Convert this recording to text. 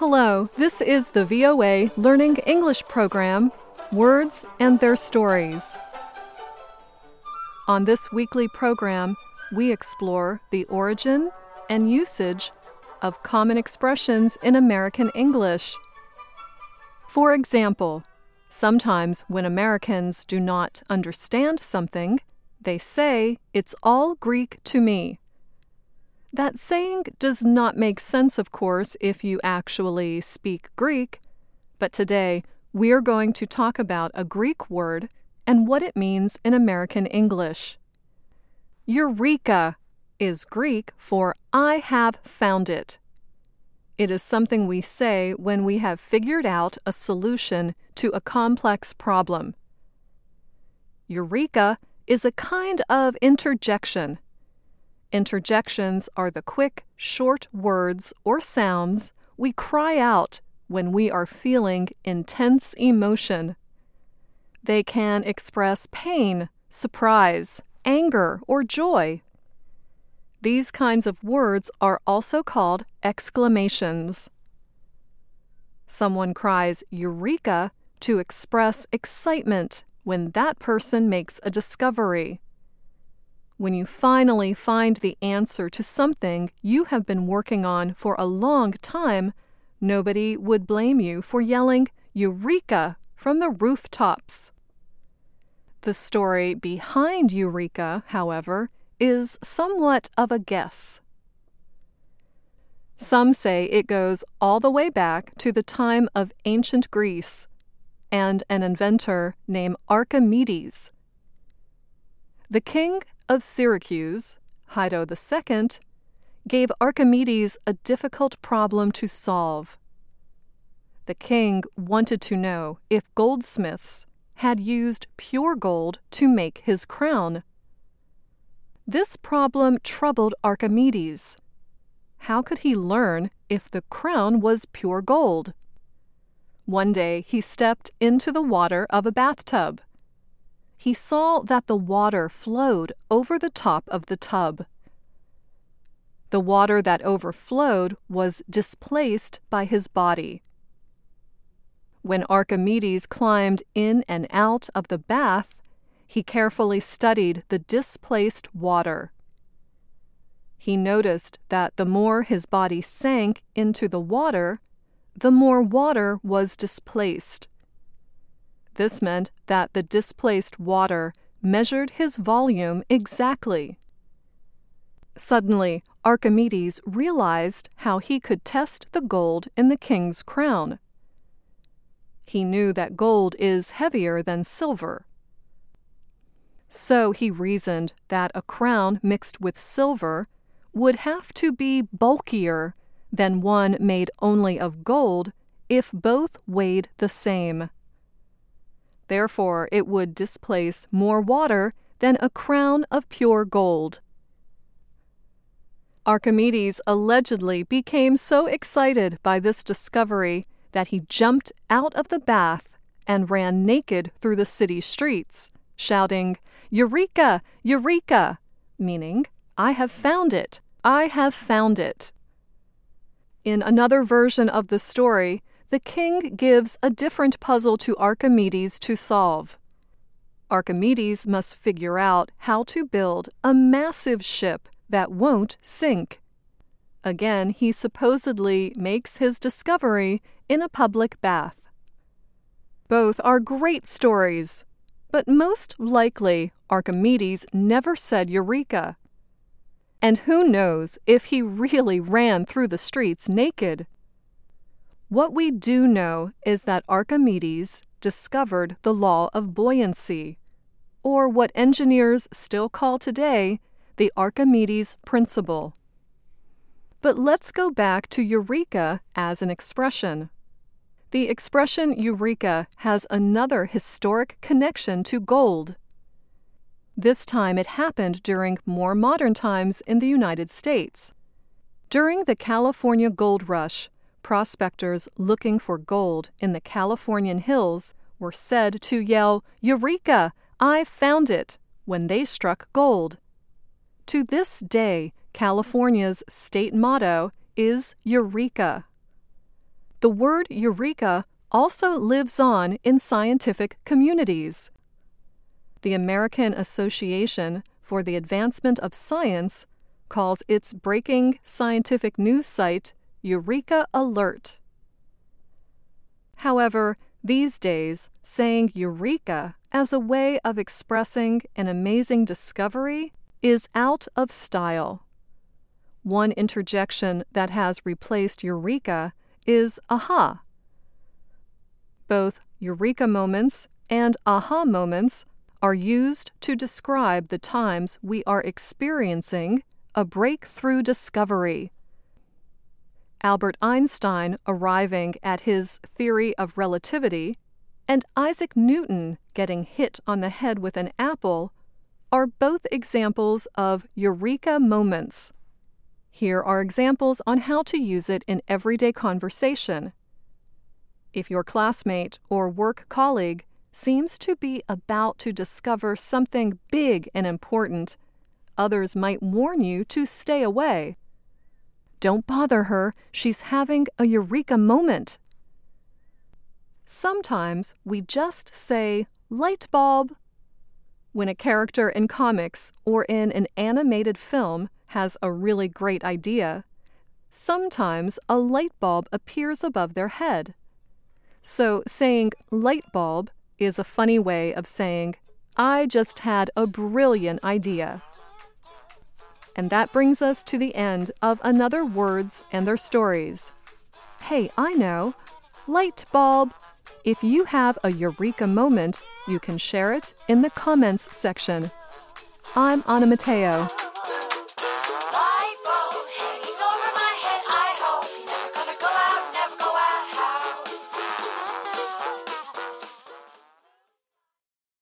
Hello, this is the VOA Learning English program, Words and Their Stories. On this weekly program, we explore the origin and usage of common expressions in American English. For example, sometimes when Americans do not understand something, they say, "It's all Greek to me." That saying does not make sense, of course, if you actually speak Greek, but today we're going to talk about a Greek word and what it means in American English. Eureka is Greek for "I have found it." It is something we say when we have figured out a solution to a complex problem. Eureka is a kind of interjection. Interjections are the quick, short words or sounds we cry out when we are feeling intense emotion. They can express pain, surprise, anger, or joy. These kinds of words are also called exclamations. Someone cries Eureka to express excitement when that person makes a discovery. When you finally find the answer to something you have been working on for a long time, nobody would blame you for yelling Eureka from the rooftops. The story behind Eureka, however, is somewhat of a guess. Some say it goes all the way back to the time of ancient Greece and an inventor named Archimedes. The king of Syracuse, Hido II, gave Archimedes a difficult problem to solve. The king wanted to know if goldsmiths had used pure gold to make his crown. This problem troubled Archimedes. How could he learn if the crown was pure gold? One day he stepped into the water of a bathtub. He saw that the water flowed over the top of the tub. The water that overflowed was displaced by his body. When Archimedes climbed in and out of the bath, he carefully studied the displaced water. He noticed that the more his body sank into the water, the more water was displaced. This meant that the displaced water measured his volume exactly. Suddenly, Archimedes realized how he could test the gold in the king's crown. He knew that gold is heavier than silver. So he reasoned that a crown mixed with silver would have to be bulkier than one made only of gold if both weighed the same. Therefore, it would displace more water than a crown of pure gold. Archimedes allegedly became so excited by this discovery that he jumped out of the bath and ran naked through the city streets, shouting, "Eureka! Eureka!" meaning, "I have found it! I have found it!" In another version of the story, the king gives a different puzzle to Archimedes to solve. Archimedes must figure out how to build a massive ship that won't sink. Again, he supposedly makes his discovery in a public bath. Both are great stories, but most likely Archimedes never said Eureka. And who knows if he really ran through the streets naked? What we do know is that Archimedes discovered the law of buoyancy, or what engineers still call today the Archimedes principle. But let's go back to Eureka as an expression. The expression Eureka has another historic connection to gold. This time it happened during more modern times in the United States. During the California gold rush, prospectors looking for gold in the Californian hills were said to yell, "Eureka! I found it!" when they struck gold. To this day, California's state motto is Eureka. The word eureka also lives on in scientific communities. The American Association for the Advancement of Science calls its breaking scientific news site Eureka Alert. However, these days, saying Eureka as a way of expressing an amazing discovery is out of style. One interjection that has replaced Eureka is aha. Both Eureka moments and aha moments are used to describe the times we are experiencing a breakthrough discovery. Albert Einstein arriving at his theory of relativity and Isaac Newton getting hit on the head with an apple are both examples of eureka moments. Here are examples on how to use it in everyday conversation. If your classmate or work colleague seems to be about to discover something big and important, others might warn you to stay away. Don't bother her, she's having a eureka moment. Sometimes we just say, light bulb. When a character in comics or in an animated film has a really great idea, sometimes a light bulb appears above their head. So saying light bulb is a funny way of saying, I just had a brilliant idea. And that brings us to the end of another Words and Their Stories. Hey, I know, light bulb. If you have a eureka moment, you can share it in the comments section. I'm Anna Mateo.